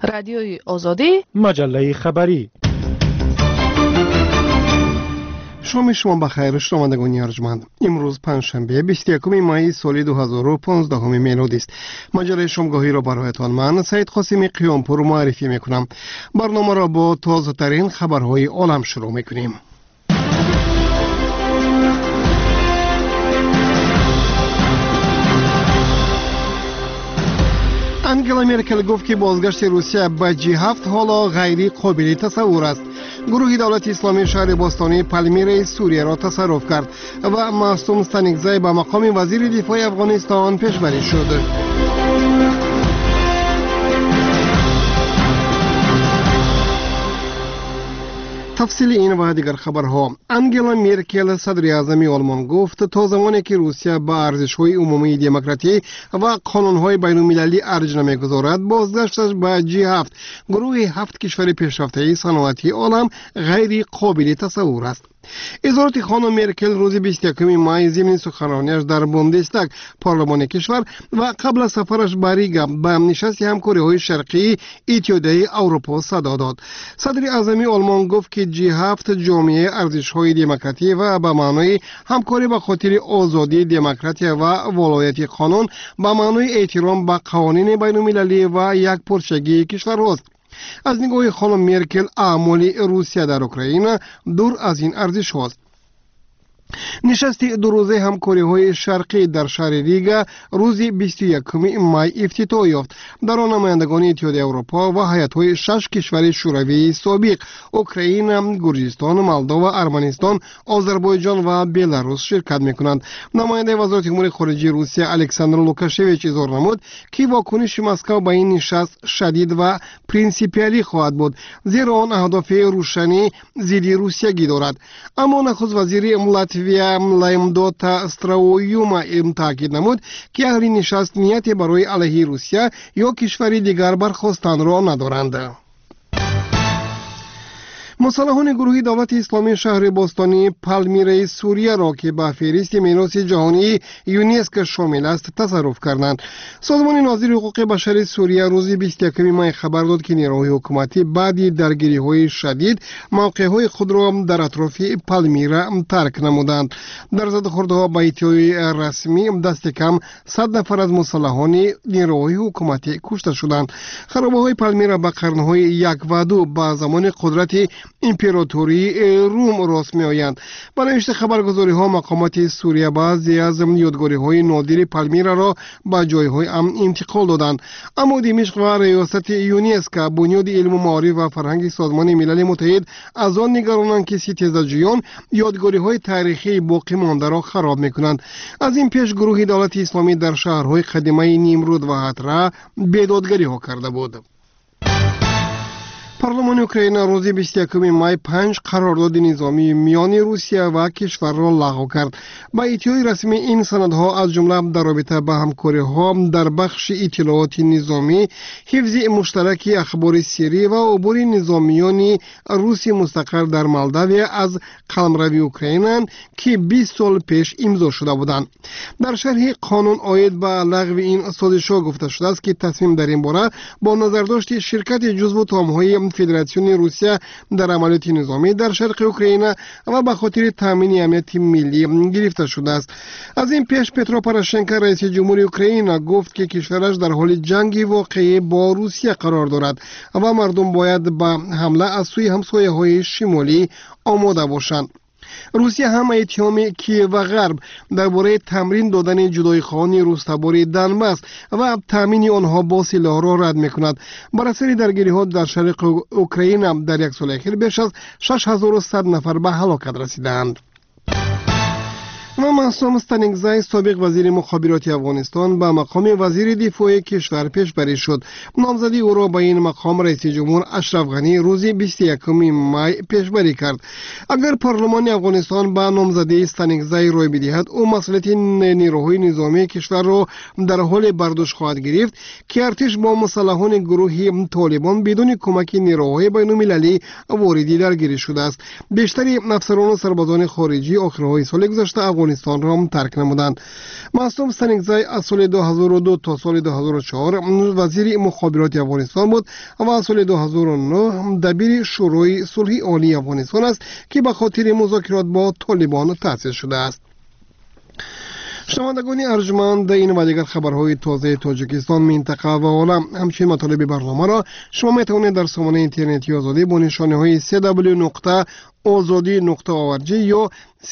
رادیوی آزادی، مجله خبری. شما بخیر شنوندگان ارجمند. امروز پنجشنبه 21 مای سال 2015 میلادی است. مجله شامگاهی را برایتان من سید قاسمی قیامپور معرفی میکنم. برنامه را با تازه ترین خبرهای عالم شروع میکنیم. انگلا مرکل گفت که بازگشت روسیه به G7 حالا غیر قابل تصور است. گروه دولت اسلامی شهر باستانی پالمیرا سوریه را تصرف کرد و معصوم ستانکزی به مقام وزیر دفاع افغانستان پیشبری شد. تفصیل این و دیگر خبرها. انگلا مرکل صدر اعظم آلمان گفت تا زمانی که روسیه به ارزش‌های عمومی دموکراسی و قانون‌های بین‌المللی ارج نمی‌گذارد بازگشتش به G7 گروه 7 کشور پیشرفته صنعتی عالم غیر قابل تصور است. اظهارات خانم مرکل روز 21 مای ضمن سخنرانیش در بوندستاگ پارلمان کشور و قبل از سفرش به ریگا به نشست همکاری‌های شرقی اتحادیه اروپا صدا داد. صدر اعظم آلمان گفت که G7 جامعه ارزش‌های دموکراسی و به معنای همکاری به خاطر آزادی، دموکراسی و ولایت قانون به معنای احترام به قوانین بین‌المللی و یکپارچگی کشورهاست. از نگاه خانم مرکل اعمال روسیه در اوکراین دور از این ارزش هاست. نشست دو روزه همکاری های شرقی در شهر ریگا روز 21 مای افتتاح یافت. در آن نمایندگان اتحادیه اروپا و هیئت‌های 6 کشور شوروی سابق اوکراین، گرجستان، مولدو و ارمنستان، آذربایجان و بلاروس شرکت می‌کنند. نماینده وزارت امور خارجه روسیه الکساندر لوکاشویچ اظهار نمود که واکنش مسکو به این نشست شدید و پرینسیپیالی خواهد بود، زیرا آن اهداف روشنی ضد روسیه دارد. اما نخست وزیر لاتویا لایمدوتا استراویوما تاکید نمود که اهل نشست نیتی برای علیه روسیه یا کشوری دیگر برخواستن را ندارند. مسلحان گروه دولت اسلامی شهر باستانی پالمیرا سوریه را که به فهرست میراث جهانی یونسکو شامل است تصرف کردند. سازمان ناظر حقوق بشر سوریه روز 21 مای خبر داد که نیروهای حکومتی بعد درگیری‌های شدید موقع‌های خود را در اطراف پالمیرا ترک نمودند. در زدخوردها به اطلاع رسمی دست کم 100 نفر از مسلحان نیروهای حکومتی کشته شدند. خرابه‌های پالمیرا به قرن‌های 1 و 2 با زمان قدرت امپراتوری روم راست می آیند. برای خبرگزاری ها مقامات سوریه بعضی از یادگاری های نادر پالمیرا را به جای های انتقال دادند. اما دمشق و ریاست یونسکو بنیاد علم و معارف و فرهنگ سازمان ملل متحد از آن نگرانند که ستیزجویان یادگاری های تاریخی باقی مانده را خراب می کنند. از این پیش گروه دولت اسلامی در شهرهای قدیمی نیمرود و حترا بیدادگری ها کرده بود. پارلمان اوکراین روز 21 مای 5 قرارداد نظامی میان روسیه و کشور را لغو کرد. با ادعای رسمی این سندها از جمله در رابطه با همکاری‌ها در بخش اطلاعات نظامی، حفظ مشترک اخبار سری و عبور نظامیان روسی مستقر در مولداوی از قلمرو اوکراین که 20 سال پیش امضا شده بودند. در شرح قانون عاید به لغو این سازش‌ها گفته شده است که تصمیم در این باره با نظرداشت شرکت جزو تام‌های فدراسیون روسیه در عملیات نظامی در شرق اوکراین و به خاطر تامین امنیت ملی گرفته شده است. از این پیش پترو پوراشنکو رئیس جمهوری اوکراین گفت که کشورش در حال جنگ واقعی با روسیه قرار دارد و مردم باید به حمله از سوی همسایه‌های شمالی آماده باشند. روسیه هم اتهام کیف و غرب درباره تمرین دادن جدایخواهان روستابار دنباس و تامین آنها با سلاح را رد می‌کند. بر اثر درگیری‌ها در شرق اوکراین در یک سال اخیر بیش از 6100 نفر به هلاکت رسیدند. و معصوم ستانکزی سابق وزیر مخابرات افغانستان به مقام وزیر دفاع کشور پیشبری شد. نامزدی او را به این مقام رئیس جمهور اشرف غنی روز 21 مای پیشبری کرد. اگر پارلمان افغانستان به نامزدی ستانکزی رای بدهد او مسئولیت نیروهای نظامی کشور را در حال برداشت خواهد گرفت که ارتش با مسلحان گروه طالبان بدون کمک نیروهای بین‌المللی واردی درگیری شده است. بیشتر افسران و سربازان خارجی آخرهای سال گذشته افغانستان را ترک نمودند. معصوم سنگزی از سال 2002 تا سال 2004 وزیر مخابرات افغانستان بود و از سال 2009 دبیر شورای صلح عالی افغانستان است که به خاطر مذاکرات با طالبان تأسیس شده است. شنوندگان ارجمند، این و دیگر خبرهای تازه تاجیکستان، منطقه و عالم همچنین مطالب برنامه را شما میتوانید در سامانه اینترنتی آزادی با نشانه های www.azadi.org یا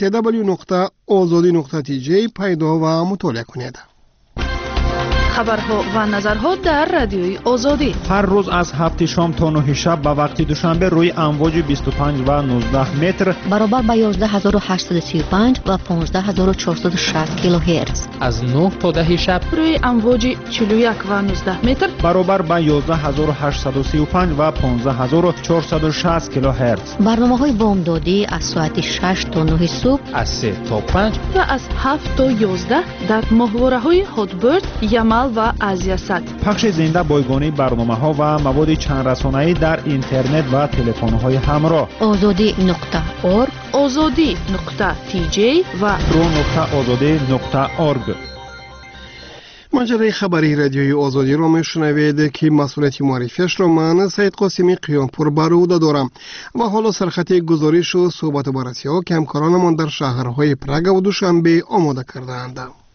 www.azadi.tj پیدا و مطالعه کنید. خبرها و نظرها در رادیوی آزادی هر روز از 7 شام تا 9 شب به وقت دوشنبه روی امواج 25 و 19 متر برابر با 11835 و 15460 کیلوهرتز. از 9 تا 10 شب روی امواج 41 و 19 متر برابر با 11835 و 15460 کیلوهرتز. برنامه‌های بامدادی از ساعت 6 تا 9 صبح، از 3 تا 5 و از 7 تا 11 در ماهواره‌های هاتبرد، یمل و آزیاسات. پخش زنده بایگانی برنامه‌ها و مواد چند رسانه‌ای در اینترنت و تلفن‌های همراه. azadi.org، azadi.tj و pro.azadi.org. مجله خبری رادیوی آزادی را میشنوید که مسئولیت معرفیش را من سید قاسمی قیامپور بر عهده دارم و حالا سرخط گزارش و صحبت و بررسی ها که همکارانمان در شهرهای پراگ و دوشنبه آماده کرده‌اند.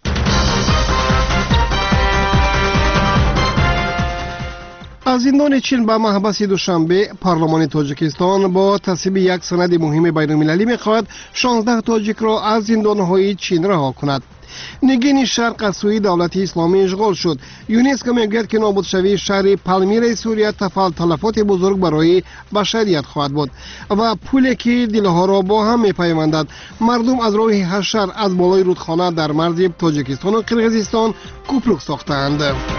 از زندان چین به محبس دوشنبه پارلمان تاجیکستان با تصویب یک سند مهم بین‌المللی می‌خواهد 16 تاجیک را از زندان‌های چین رها کند. نگین شرق از سوی دولت اسلامی اشغال شد. یونسکو میگوید که نابود شوی شهر پالمیرا سوریه تلفات بزرگ برای بشریت خواهد بود و پولی که دلها را با هم میپیوندد. مردم از راه حشر از بالای رودخانه در مرز تاجیکستان و قرقیزستان کوپلوک ساختند.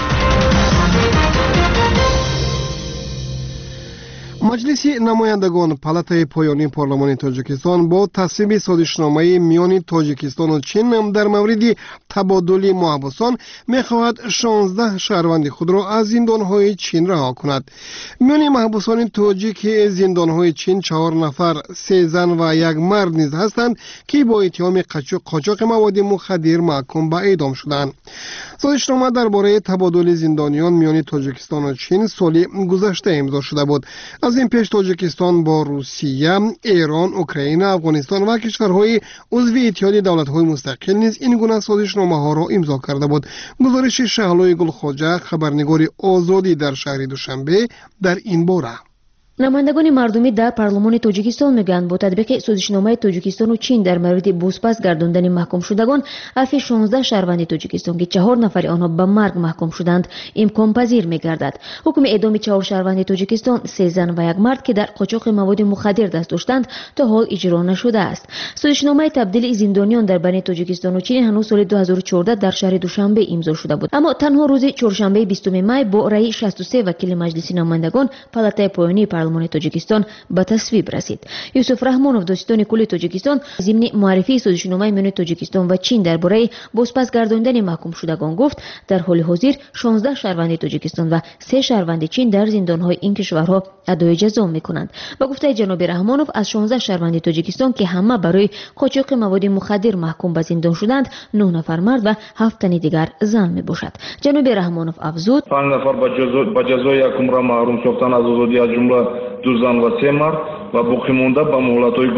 مجلس نمایندگان پالاتای پایانی پارلمان تاجیکستان با تصویب سازشنامه میان تاجیکستان و چین در مورد تبادل محبوسان میخواهد 16 شهروند خود را از زندانهای چین رها کند. میان محبوسان تاجیک زندانهای چین 4 نفر، 3 زن و 1 مرد نیز هستند که با اتهام قاچاق مواد مخدر محکوم به اعدام شدند. سازشنامه درباره تبادل زندانیان میان تاجیکستان و چین سال گذشته امضا شده بود. از این پیش تاجیکستان با روسیه، ایران، اوکراین، افغانستان و کشورهای عضو اتحاد دولت‌های مستقل نیز این گونه سازشنامه‌ها را امضا کرده بود. گزارش شهلای گلخواجه، خبرنگار آزادی در شهر دوشنبه در این باره. نمایندگان مردمی در پارلمان تاجیکستان میگویند با تطبیق سازشنامه تاجیکستان و چین در مورد بازپس گرداندن محکوم شدگان، عفو 16 شهروند تاجیکستان که 4 نفر آنها به مرگ محکوم شدند امکان پذیر میگردد. حکم اعدام 4 شهروند تاجیکستان، 3 زن و 1 مرد که در قاچاق مواد مخدر دست داشتند تا حال اجرا نشده است. سازشنامه تبدیل زندانیان در بین تاجیکستان و چین هنوز سال 2014 در شهر دوشنبه امضا شده بود، اما تنها روز چهارشنبه 20 می با رأی 63 وکیل مجلس نمایندگان پالاتای پایانی پارلمان تاجیکستان به تصویب رسید. یوسف رحمانوف داستان کل تاجیکستان ضمن معرفی سازشنامه میان تاجیکستان و چین درباره بازپس گرداندن محکوم شدگان گفت در حال حاضر 16 شهروند تاجیکستان و 3 شهروند چین در زندان‌های این کشورها ادای جزا می‌کنند. با گفته جناب رحمانوف از 16 شهروند تاجیکستان که همه برای قاچاق مواد مخدر محکوم به زندان شدند، 9 نفر مرد و 7 تن دیگر زن میباشد. جناب رحمانوف افزود 5 نفر با جزای یکم را محروم ساختن از آزادی از جمله 2 زن و 3 مرد و باقی مانده با مهلت‌های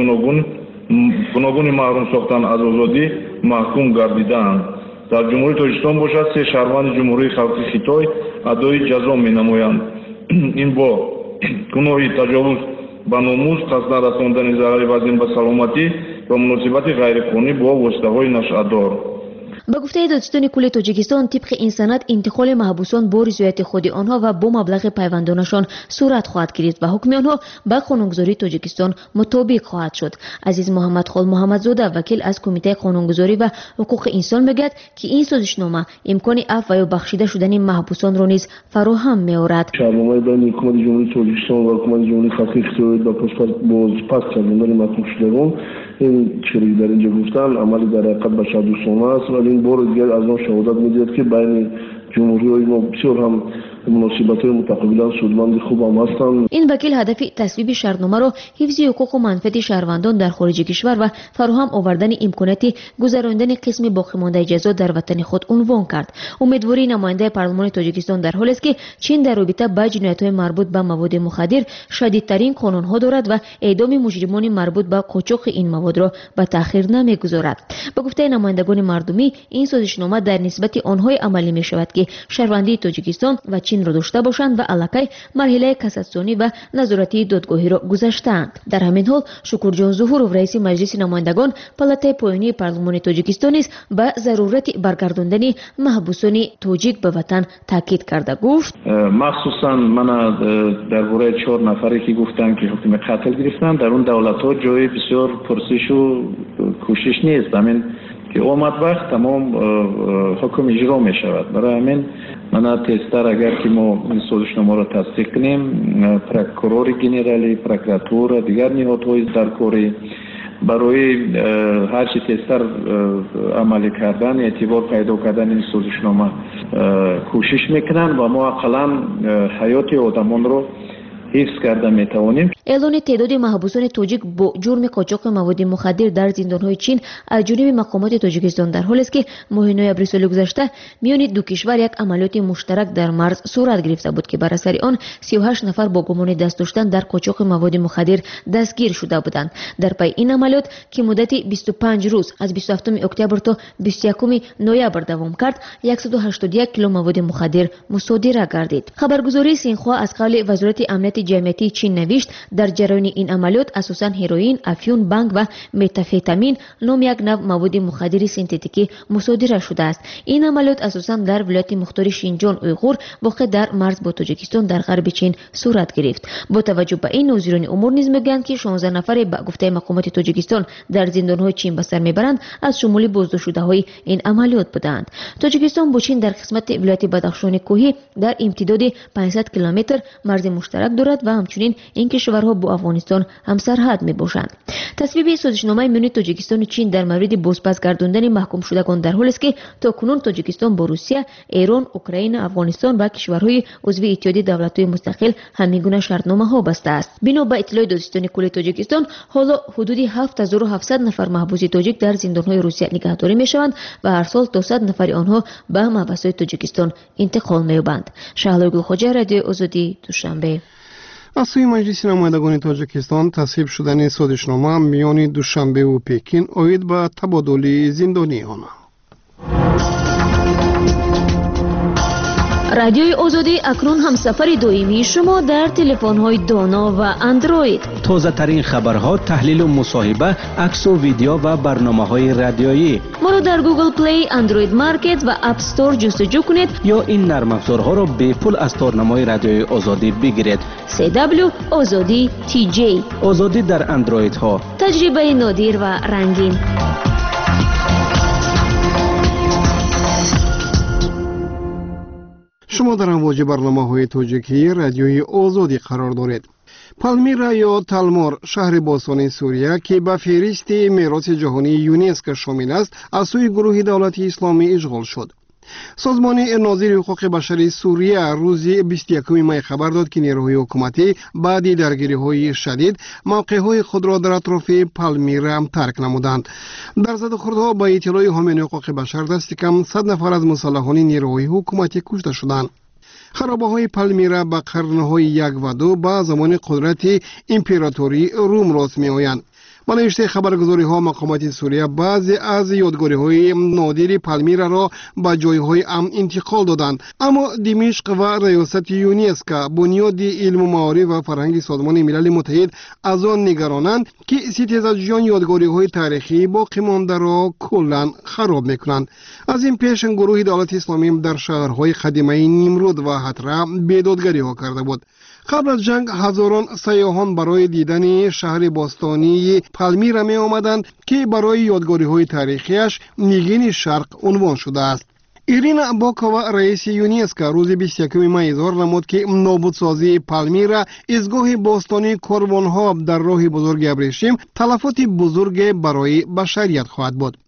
گوناگون محروم ساختن از آزادی محکوم گردیدند. در جمهوری تاجیکستان باشد 3 شهروند جمهوری خلقی خیتای ادای جزا می‌نمایند. این با گناهی تجاوز به ناموس، قصد رساندن ضرر وزین به سلامتی و مناسبت غیرقانونی با واسطه‌های نشأه‌دار. با گفته دادستان کل تاجیکستان طبق این سند انتقال محبوسان با رضایت خود آنها و با مبلغ پیوندانشان صورت خواهد گرفت و حکم آنها با قانونگذاری تاجیکستان مطابق خواهد شد. عزیز محمد خال محمدزاده وکیل از کمیته قانونگذاری و حقوق انسان میگوید که این سازشنامه امکان عفو یا بخشیده شدن محبوسان را نیز فراهم می‌آورد. شهرنامه بین حکومت جمهوری تاجیکستان و حکومت جمهوری خلقی خیتای با بازپس گرداندن محکوم شدگان این چیزی در اینجا گفتن عملی در حقیقت بشردوستانه است، ولی این بار دیگر از آن شهادت می‌دهد که بین جمهوری‌های ما بسیار هم مناسبت‌های متقابلا سودمند خوب هم هستند. این وکیل هدف تصویب شرطنامه را حفظ حقوق و منافع شهروندان در خارج کشور و فراهم آوردن امکانات گذراندن قسم باقی مانده جزا در وطن خود عنوان کرد. امیدواری نماینده پارلمان تاجیکستان در حالی است که چین در رابطه با جنایت‌های مربوط به مواد مخدر شدیدترین قانون‌ها دارد و اعدام مجرمان مربوط به قاچاق این مواد را به تأخیر نمی‌گذارد. به گفته نمایندگان مردمی این سازشنامه در نسبت آنها عملی می‌شود که شهروندی تاجیکستان و چین را داشته باشند و الکی مرحله کاساسیونی و نظارتی دادگاهی را گذشتند. در همین حال شکورجان ظهورов رئیس مجلس نمایندگان پالاتای پایانی پارلمان تاجیکستان نیز به ضرورت برگرداندن محبوسان تاجیک به وطن تاکید کرده گفت مخصوصا من درباره 4 نفری که گفتن که حکم قتل گرفتن در اون دولت‌ها جای بسیار پرسش و کوشش نیست. همین که اومد وقت تمام حکم اجرا می شود. برای همین من تیزتر اگر که ما این سازشنامه را تصدیق کنیم پروکورور گنرالی، پروکراتور، دیگر نهادهای درکاری برای هر چی تیزتر عملی کردن، اعتبار پیدا کردن این سازشنامه کوشش میکنن و ما اقلا حیات آدمان رو حفظ کرده میتوانیم. اعلان تعداد محبوسان تاجیک با جرم قاچاق مواد مخدر در زندان‌های چین از جانب مقامات تاجیکستان در حالی است که ماه نوامبر سال گذشته میان دو کشور یک عملیات مشترک در مرز صورت گرفته بود که بر اثر آن 38 نفر با گمان دست داشتن در قاچاق مواد مخدر دستگیر شده بودند. در پی این عملیات که مدت 25 روز از 27 اکتبر تا 21 نوامبر دوام کرد 181 کیلو مواد مخدر مصادره گردید. خبرگزاری سینخوا از قول وزارت امنیت جمعیتی چین نوشت در جریان این عملیات اساساً هروئین، افیون، بنگ و متامفتامین نام یک نوع مواد مخدر سنتتیکی مصادره شده است. این عملیات اساساً در ولایت مختار شینجان اویغور واقع در مرز با تاجیکستان در غرب چین صورت گرفت. با توجه به این ناظران امور نیز میگویند که 16 نفر به گفته مقامات تاجیکستان در زندان‌های چین به سر میبرند از شمول بازداشت‌شده‌های این عملیات بودند. تاجیکستان با چین در قسمت ولایت بدخشان کوهی در امتداد 500 کیلومتر مرز مشترک دارد و همچنین این کشورها با افغانستان همسرحد میباشند. تصویب سازشنامه میان تاجیکستان و چین در مورد بازپس گرداندن محکوم شدگان در حالی است که تاکنون تاجیکستان با روسیه، ایران، اوکراین، افغانستان و کشورهای عضو اتحادیه دولت‌های مستقل همین شرطنامه‌ها بسته است. بنا به اطلاع دادستان کل تاجیکستان حالا حدود 7700 نفر محبوس تاجیک در زندان‌های روسیه نگهداری میشوند و هر سال تا 100 نفر آنها به محبس‌های تاجیکستان انتقال می‌یابند. شهلا گلخوجه، رادیو آزادی، دوشنبه. از سوی مجلس نمایندگان تاجیکستان تصویب شدن سازشنامه میان دوشنبه و پکین اید به تبادل زندانیان. رادیوی آزادی اکنون همسفر دائمی شما در تلفن‌های دانا و اندروید. تازه ترین خبرها، تحلیل و مصاحبه، عکس و ویدیو و برنامه‌های رادیویی. ما را در گوگل پلی، اندروید مارکت و اپ استور جستجو کنید یا این نرم افزارها را به پول از تارنمای رادیوی آزادی بگیرید. CW آزادی TJ. آزادی در اندروید ها. تجربه نادر و رنگین. شما در امواج برنامه‌های تاجیکی رادیوی آزادی قرار دارید. پالمیرا یا تالمور شهر باستانی سوریه که به فهرست میراث جهانی یونسکو شامل است از سوی گروه دولت اسلامی اشغال شد. سازمان ناظر حقوق بشر سوریه روز 21 می خبر داد که نیروهای حکومتی بعد درگیری‌های شدید موقع‌های خود را در اطراف پالمیرا ترک نمودند. در زدوخوردها با اطلاع حامیان حقوق بشر دست کم 100 نفر از مسلحان نیروهای حکومتی کشته شدند. خرابه‌های پالمیرا با قرن‌های 1 و 2 با زمان قدرت امپراتوری روم راست می‌آیند. با نوشته خبرگزاری‌ها مقامات سوریه بعضی از یادگاری‌های نادر پالمیرا را به جای‌های امن انتقال دادند، اما دمشق و ریاست یونسکو بنیاد علم و معارف و فرهنگ سازمان ملل متحد از آن نگرانند که ستیزجویان یادگاری‌های تاریخی باقی مانده را کلاً خراب می‌کنند. از این پیش گروه دولت اسلامی در شهرهای قدیمی نمرود و حترا بیدادگری‌ها کرده بود. قبل از جنگ هزاران سیاحان برای دیدن شهر باستانی پالمیرا می آمدند که برای یادگاری‌های تاریخیش نگین شرق عنوان شده است. ایرینا باکووا رئیس یونسکو روز 21 می اظهار نمود که نابودسازی پالمیرا ایستگاه باستانی کاروان‌ها در راه بزرگ ابریشم تلفات بزرگ برای بشریت خواهد بود.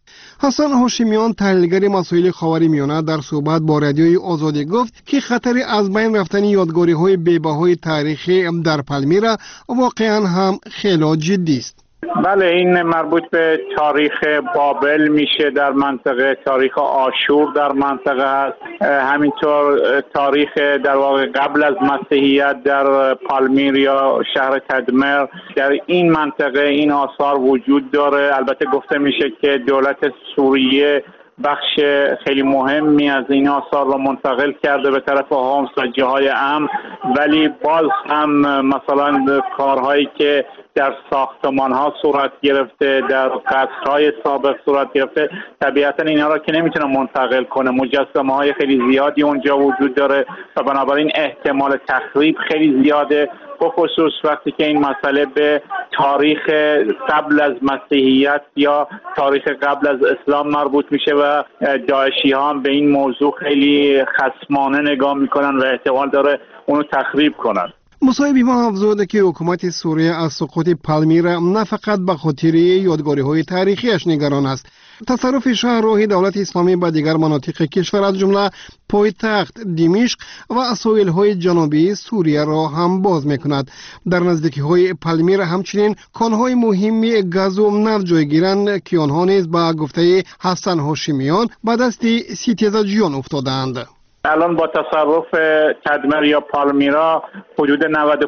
حسن هاشمیان تحلیلگر مسائل خاورمیانه در صحبت با رادیوی آزادی گفت که خطر از بین رفتن یادگاری‌های بی‌بهای تاریخی در پالمیرا واقعا هم خیلی جدی است. بله، این مربوط به تاریخ بابل میشه در منطقه، تاریخ آشور در منطقه هست، همینطور تاریخ در واقع قبل از مسیحیت در پالمیر یا شهر تدمر. در این منطقه این آثار وجود داره. البته گفته میشه که دولت سوریه بخش خیلی مهمی از این آثار را منتقل کرده به طرف هومس و جاهای امن، ولی باز هم مثلا کارهایی که در ساختمان ها صورت گرفته، در قصرهای سابق صورت گرفته، طبیعتا اینا را که نمیتونه منتقل کنه. مجسمه های خیلی زیادی اونجا وجود داره و بنابراین احتمال تخریب خیلی زیاده، بخصوص وقتی که این مسئله به تاریخ قبل از مسیحیت یا تاریخ قبل از اسلام مربوط میشه و داعشی ها هم به این موضوع خیلی خصمانه نگاه میکنن و احتمال داره اونو تخریب کنن. مصاحبی ما افزوده که حکومت سوریه از سقوط پالمیرا نه فقط به خاطر یادگاری‌های تاریخیش نگران است. تصرف شهرهای دولت اسلامی به دیگر مناطق کشور از جمله پایتخت دمشق و ساحل‌های جنوبی سوریه را هم باز می‌کند. در نزدیکی‌های پالمیرا همچنین کان‌های مهمی گاز و نفت جایگیرند که آنها نیز به گفته حسن هاشمیان به دست ستیزجویان افتادند. الان با تصرف تدمر یا پالمیرا حدود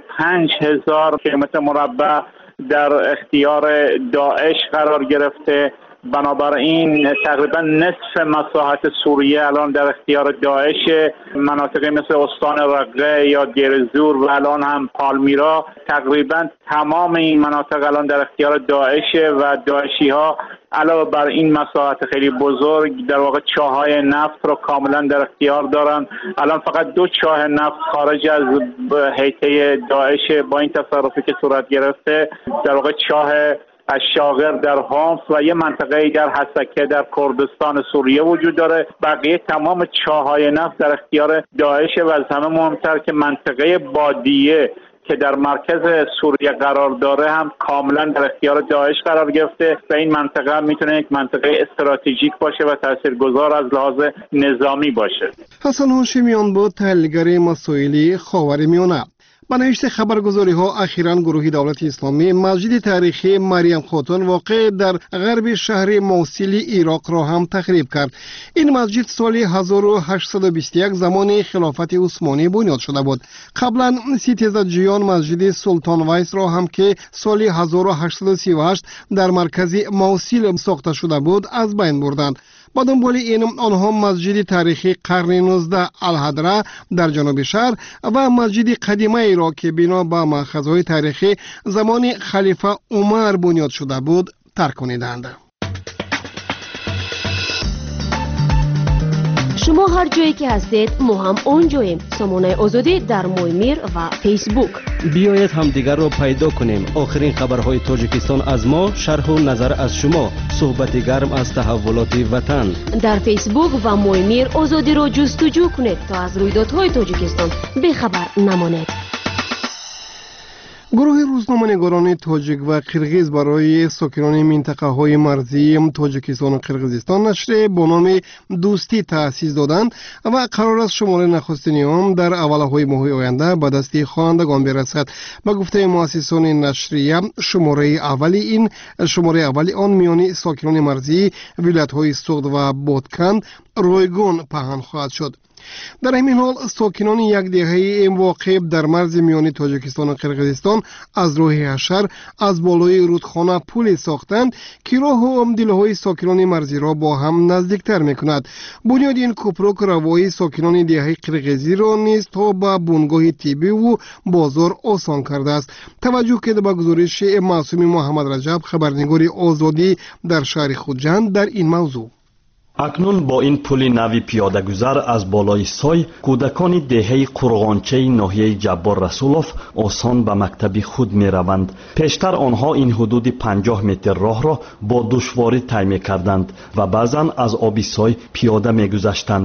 95,000 کیلومتر مربع در اختیار داعش قرار گرفته. بنابراین تقریبا نصف مساحت سوریه الان در اختیار داعش. مناطقی مثل استان رقه یا دیرزور و الان هم پالمیرا، تقریبا تمام این مناطق الان در اختیار داعش و داعشی ها علاوه بر این مساحت خیلی بزرگ در واقع چاهای نفت رو کاملا در اختیار دارن. الان فقط 2 چاه نفت خارج از حیطه داعش با این تصرفی که صورت گرفته، در واقع چاه الشاغر در هومس و یه منطقه در حسکه در کردستان سوریه وجود داره. بقیه تمام چاهای نفت در اختیار داعش و از همه مهمتر که منطقه بادیه که در مرکز سوریه قرار داره هم کاملا در اختیار داعش قرار گرفته و این منطقه هم میتونه یک منطقه استراتژیک باشه و تاثیرگذار از لحاظ نظامی باشه. حسن هاشمیان بود تحلیلگر مسائل خاورمیانه. با نوشت خبرگزاری ها اخیراً گروه دولت اسلامی مسجد تاریخی مریم خاتون واقع در غرب شهر موصل عراق را هم تخریب کرد. این مسجد سال 1821 زمان خلافت عثمانی بنیاد شده بود. قبلا ستیزجویان مسجد سلطان ویس را هم که سال 1838 در مرکز موصل ساخته شده بود از بین بردند. با دنبال این آنها مسجد تاریخی قرن 19 الحضره در جنوب شهر و مسجد قدیمه ای را که بنا به مأخذهای تاریخی زمان خلیفه عمر بنیاد شده بود ترک کنیدند. شما هر جایی که هستید ما هم اونجاییم. سامانه آزادی در مویمیر و فیسبوک. بیایید همدیگر را پیدا کنیم. آخرین خبرهای تاجیکستان از ما، شرح و نظر از شما، صحبت گرم از تحولات وطن. در فیسبوک و مویمیر آزادی را جستجو کنید تا از رویدادهای تاجیکستان بیخبر نمانید. گروه روزنامه‌نگاران تاجیک و قرغیز برای ساکنان منطقه های مرزی تاجیکستان و قرغیزستان نشر با نام دوستی تأسیس دادند و قرار است شماره نخستین آن در اولهای ماه آینده به دست خوانندگان برسد. به گفته مؤسسان نشریه شماره اول آن میان ساکنان مرزی ولایت‌های سوغد و بادکند رایگان پهن خواهد شد. در همین حال ساکنان یک دهه واقع در مرز میان تاجیکستان و قرغیزستان از راه حشر از بالای رودخانه پل ساختند که راه و دلهای ساکنان مرزی را با هم نزدیکتر میکند. بنیاد این کوپرک روایی ساکنان دهه قرغیزی را نیز تا به بنگاه طبی و بازار آسان کرده است. توجه کرده به گزارش معصوم محمد رجب، خبرنگار آزادی در شهر خوجند در این موضوع. اکنون با این پل نوی پیاده گذر از بالای سای کودکان دهه قرغانچه ناحیه جبار رسولوف آسان به مکتب خود می روند. پیشتر آنها این حدود 50 متر راه را با دشواری طی می کردند و بعضا از آبی سای پیاده می گذشتند.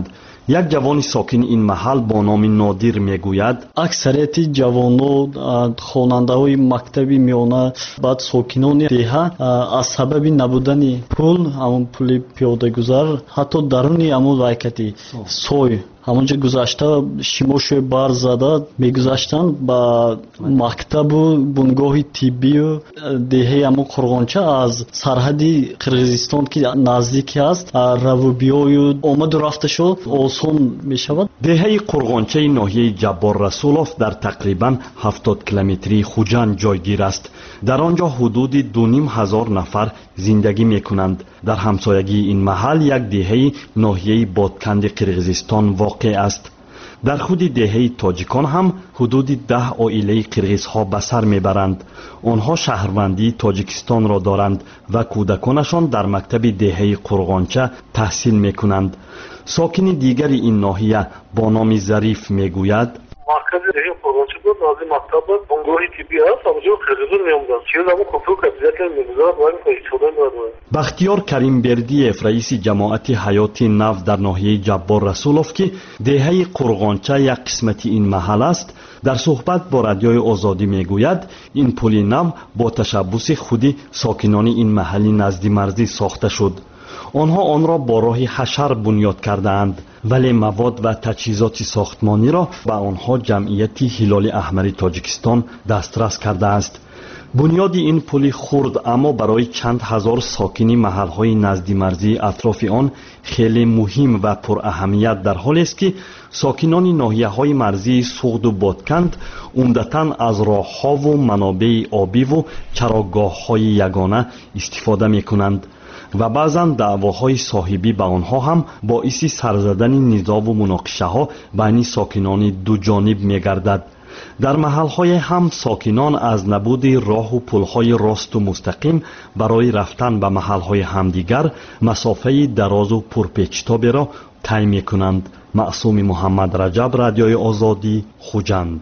یک جوان ساکن این محل با نام نادیر میگوید اکثریت جوانان خواننده‌های مکتبی میانه بعد ساکنان دیها از سبب نبودن پول همون پول پیاده‌گذر حتی درون همون وایکتی سوی همونجا گذاشته شیموش بار زده میگذاشتن با مکتب و بنگاه طبی و دیه همون قرغانچه از سرحدی قرغیزستان که نزدیک است روبیای آمد و رفته شد آسان می شود. دیه قرغانچه ناحیه جبار رسولوف در تقریبا 70 کیلومتری خوجند جایگیر است. در آنجا حدود 2500 نفر زندگی می کنند. در همسایگی این محل یک دیه ناحیه بادکند قرغیزستان واقع است. در خود دیه تاجیکان هم حدود 10 عائله قرغیزها به سر میبرند. آنها شهروندی تاجیکستان را دارند و کودکانشان در مکتب دیه قرغانچه تحصیل میکنند. ساکن دیگر این ناحیه با نام ظریف میگوید مرکز دیه قرغانچه بود، نازی مکتب بود، بنگاه طبی است، اونجا قرغیزان میآمدند. چیز همون کفر کبزیت میگذارد و این کاری شده بود. بختیار کریم بردیف رئیس جماعت حیات نو در ناحیه جبار رسولوف که دیه قرغانچه یک قسمتی این محل است در صحبت با رادیوی آزادی میگوید این پل نو با تشبث خودی ساکنان این محلی نزدی مرزی ساخته شد. آنها آن را با راه حشر بنیاد کردند ولی مواد و تجهیزات ساختمانی را به آنها جمعیت هلال احمر تاجیکستان دسترس کرده است. بنیاد این پل خرد اما برای چند هزار ساکنی محلهای نزدی مرزی اطراف آن خیلی مهم و پر اهمیت در حالی است که ساکنان ناحیه‌های مرزی سوغد و بادکند عمدتاً از راه‌ها و منابع آبی و چراگاه‌های یگانه استفاده می‌کنند و بعضاً دعواهای صاحبی به آنها هم باعث سرزدن نزاع و مناقشه‌ها بین ساکنان دو جانب می‌گردد. در محل‌های هم ساکنان از نبود راه و پل‌های راست و مستقیم برای رفتن به محل‌های همدیگر مسافه دراز و پرپیچ‌تابی را طی می‌کنند. معصوم محمد رجب، رادیوی آزادی، خوجند.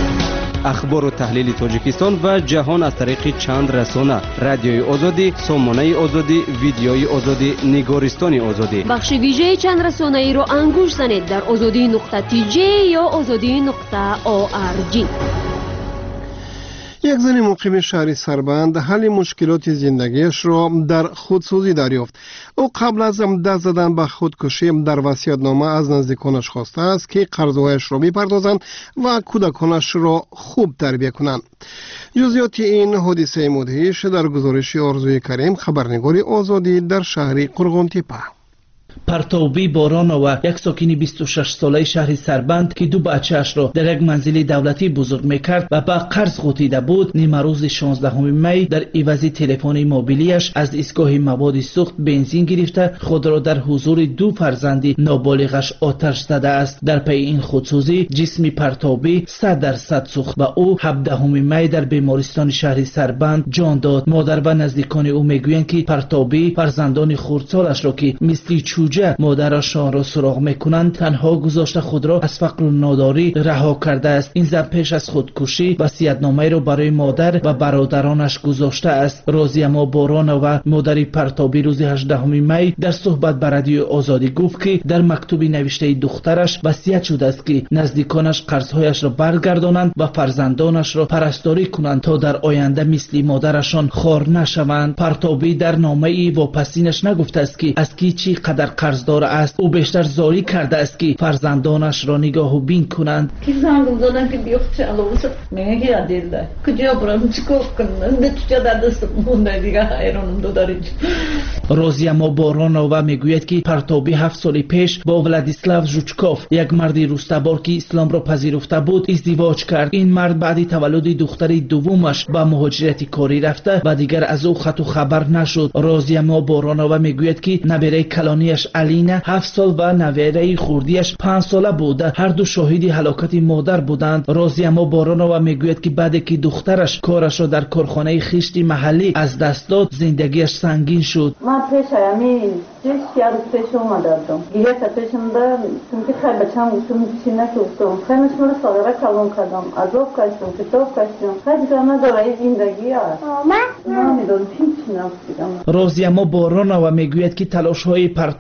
اخبار و تحلیل تاجیکستان و جهان از طریق چند رسانه: رادیوی آزادی، سامانه آزادی، ویدیوی آزادی، نگارستان آزادی. بخش ویژه چند رسانه ای رو انگوش زنید در azadi.tj یا azadi.org. یک زن مقیم شهر سربند حل مشکلات زندگیش را در خودسوزی دریافت. او قبل از دست زدن به خودکشی در وصیت‌نامه از نزدیکانش خواسته است که قرضهایش را می‌پردازند و کودکانش را خوب تربیت کنند. جزئیات این حادثه مدهش در گزارش آرزوی کریم، خبرنگار آزادی در شهر قرغانتپه. پرتابی بارانова یک ساکن 26 ساله شهر سربند که دو بچه‌اش را در یک منزل دولتی بزرگ میکرد و به قرض غوطیده بود، نیمه روز 16 می در عوض تلفن موبیلیش از ایستگاه مواد سوخت بنزین گرفته خود را در حضور دو فرزند نابالغش آتش زده است. در پی این خودسوزی جسم پرتابی 100% سوخت و او 17 می در بیمارستان شهر سربند جان داد. مادر و نزدیکان او میگویند که پرتابی فرزندان خردسالش را که مثل چوجه مادرشان را سراغ میکنند تنها گذاشته خود را از فقر و ناداری رها کرده است. این زن پیش از خودکشی وصیت‌نامه را برای مادر و برادرانش گذاشته است. رازیما بارانova مادر پرتابی روز 18 می در صحبت با رادیو آزادی گفت که در مکتوبی نوشته دخترش وصیت شده است که نزدیکانش قرضهایش را برگردانند و فرزندانش را پرستاری کنند تا در آینده مثل مادرشان خوار نشوند. پرتابی در نامه واپسینش نگفته است که از کی چی قدر قرضدار است. او بیشتر زاری کرده است که فرزندانش را نگاه و بین کنند. کی زنگ زدن که بیفت چالوس میگه یادیده کجا برم چیکار کنم چه دست مونده دیگه حیرانم دارید. رازیما بارانova میگوید که پرتابی 7 سال پیش با ولادیسلاو ژوچکوف یک مرد روستابار که اسلام را پذیرفته بود ازدواج کرد. این مرد بعد تولد دختر دومش به مهاجرت کاری رفته و دیگر از او خط و خبر نشد. رازیما بارانova میگوید که نبیره کلانیش الینه 7 سال و نویره خوردیش 5 ساله بوده. هر دو شاهد هلاکت مادر بودند. رازیما بارانova میگوید که بعد که دخترش کارش را در کارخانه خشت محلی از دست داد زندگیش سنگین شد. من پیش همی یار پیش اومدم دیگه پیشم دادم چون خیلی بچه‌م گفتم چی نکردم خیلی مشمول صادره کلام کردم عذاب کشیدم کتاب کشیدم خیلی جامعه داره زندگی است من نمیدونم هیچ نمیدونم. رازیما بارانova میگوید که تلاش های پرتابی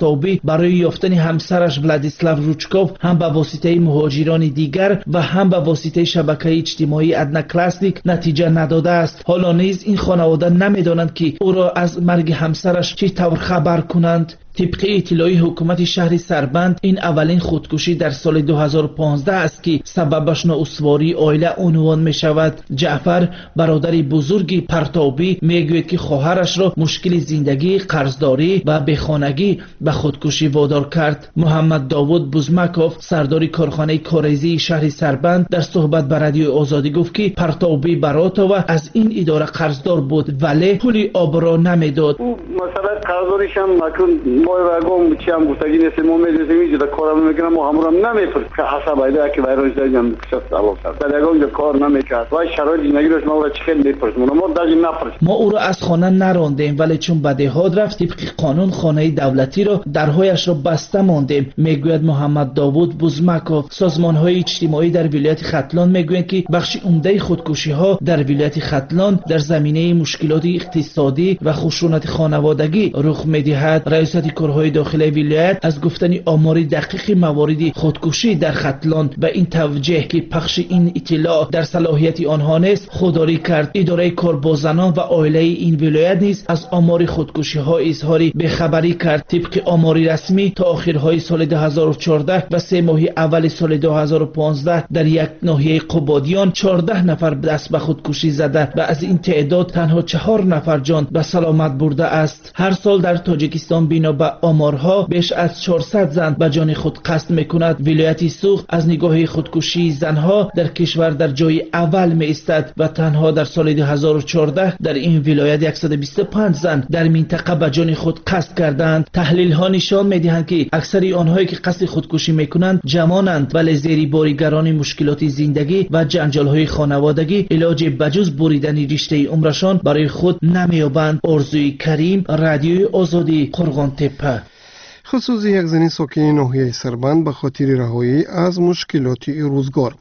پرتابی برای یافتن همسرش ولادیسلاو روچکوف هم به واسطه مهاجران دیگر و هم به واسطه شبکه اجتماعی ادناکلاسیک نتیجه نداده است. حالا نیز این خانواده نمیدانند که او را از مرگ همسرش چه طور خبر کنند. طبق اطلاعی حکومت شهر سربند این اولین خودکشی در سال 2015 است که سببش نااستواری عائله عنوان می شود. جعفر برادر بزرگ پرتابی می گوید که خواهرش را مشکل زندگی، قرضداری و بیخانگی به خودکشی وادار کرد. محمد داوود بوزمکوف سردار کارخانه کاریزی شهر سربند در صحبت با رادیوی آزادی گفت که پرتابی براتاوه از این اداره قرضدار بود ولی پول آب را نمیداد. مثلا قرضداریش هم مکن ما راگم چیم گفتگی نیست ما می‌دونیم اینجا کارم میکنم ما همون نمی‌فرست که حساب ایده که وایروس دادیم شفت علاوه در یگان کار نمی‌کرد و شرایط زندگی روش ما را چه می‌پرس ما داشتیم نپرس. ما او را از خانه نراندیم ولی چون به دهات رفت طبق قانون خانه دولتی را درهایش را بسته ماندیم. میگوید محمد داوود بوزمکوف. سازمان‌های اجتماعی در ولایت ختلان میگویند که بخش عمده خودکشی‌ها در ولایت ختلان در زمینه مشکلات اقتصادی و خشونت خانوادگی رخ می‌دهد. رئیس کارهای داخلی ولایت از گفتن آمار دقیق موارد خودکشی در ختلان به این توجه که پخش این اطلاع در صلاحیت آنها نیست خودداری کرد. اداره کار با زنان و عائله این ولایت نیز از آمار خودکشی ها اظهار بیخبری کرد. طبق آمار رسمی تا آخرهای سال 2014 و 3 ماه اول سال 2015 در یک ناحیه قبادیان 14 نفر دست به خودکشی زده و از این تعداد تنها 4 نفر جان به سلامت برده است. هر سال در تاجیکستان بنا به آمارها بیش از 400 زن به جان خود قصد میکند. ولایت سوخ از نگاه خودکشی زنها در کشور در جای اول می ایستد و تنها در سال 2014 در این ولایت 125 زن در منطقه به جان خود قصد کردند. تحلیل ها نشان میدهند که اکثر آنهایی که قصد خودکشی میکنند جوانند ولی زیر بارگران مشکلات زندگی و جنجال های خانوادگی علاج بجز بریدن رشته عمرشان برای خود نمیابند. آرزوی کریم، رادیوی آزادی، قرغان تپه. خصوصی یک زنی ساکن ناحیه سربند به خاطر رهایی از مشکلات روزگار.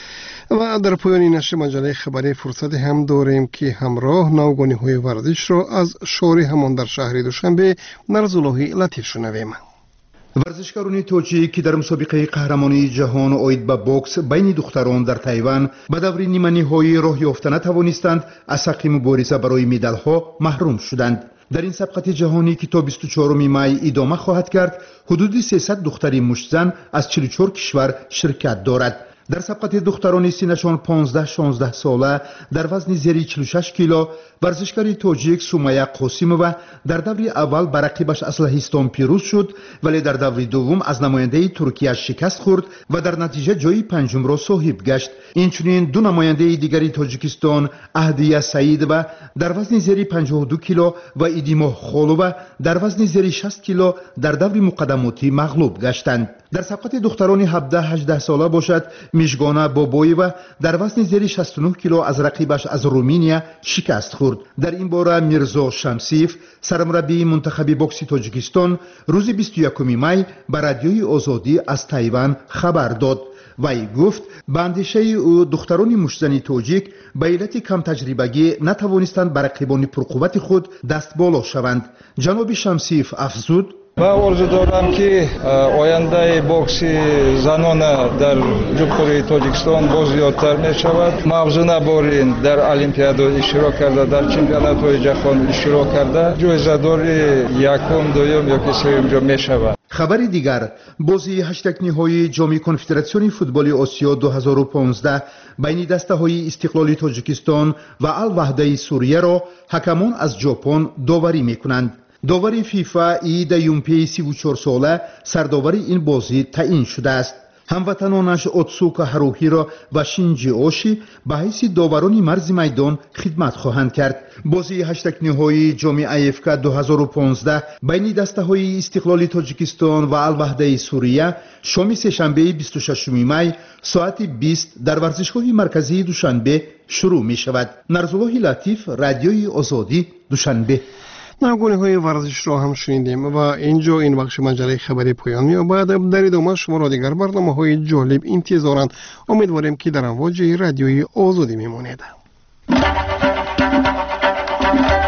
و در پایان نشر مجله خبری فرصت هم داریم که همراه نوگانی‌های ورزش را از شاری همان در شهر دوشنبه نرزاللهی لطیف شنویم. ورزشکاران توجیک که در مسابقه قهرمانی جهان اوید به بوکس بین دختران در تایوان به دور نیمه‌نهایی راه یافته نتوانستند از حق مبارزه برای مدال‌ها محروم شدند. در این سبقت جهانی که تا 24 می ادامه خواهد کرد حدود 300 دختر مشتزن از 44 کشور شرکت دارد. در سبقت دختران سنشان 15-16 ساله در وزن زیر 46 کیلو ورزشکار تاجیک سومیا قاسیمова در دور اول بر رقیبش اصلحستان پیروز شد ولی در دور دوم از نماینده ترکیه شکست خورد و در نتیجه جای پنجم را صاحب گشت. اینچنین دو نماینده دیگری تاجیکستان اهدیه سعیدova در وزن زیر 52 کیلو و ایدیمو خولova در وزن زیر 60 کیلو در دور مقدماتی مغلوب گشتند. در سبقت دختران 17-18 ساله باشد میشگانا بابایova در وزن زیر 69 کیلو از رقیبش از رومانیا شکست خورد. در این باره میرزا شمسیف سرمربی منتخب بوکس تاجیکستان روز 21 می به رادیوی آزادی از تایوان خبر داد. وی گفت به اندیشه او دختران مشتزن تاجیک به علت کم تجربگی نتوانستند بر رقیبان پرقوت خود دست بالا شوند. جناب شمسیف افزود: من آرزو دارم که آینده بوکس زنانه در جمهوری تاجیکستان باز زیادتر می شود. موضوع نبارین در المپیاد اشتراک کرده، در چمپیونات های جهان اشتراک کرده، جایزه دار یکم، دوم یا که سوم جا می شود. خبر دیگر، بازی هشتگ نهایی جام کنفدراسیون فوتبال آسیا 2015 بین دسته های استقلالی تاجیکستان و الوحده سوریه را حکمان از ژاپن داوری می کنند. داور فیفا ایدا یومپی 34 ساله سرداور این بازی تعیین شده است. هموطنانش اوتسوکا هاروهی را و شینجی اوشی به حیث داوران مرز میدان خدمت خواهند کرد. بازی هشتگ نهایی جام IFK 2015 بین دسته های استقلالی تاجیکستان و الوحده سوریه شام سه‌شنبه 26 می ساعت 20 در ورزشگاه مرکزی دوشنبه شروع می شود. نرزاللهی لطیف، رادیوی آزادی، دوشنبه. نوگانی‌های ورزش را هم شنیدیم و اینجا این بخش مجله خبری پایان می‌یابد. در ادامه شما را دیگر برنامه‌های جالب انتظارند. امیدواریم که در امواج رادیوی آزادی میمانید.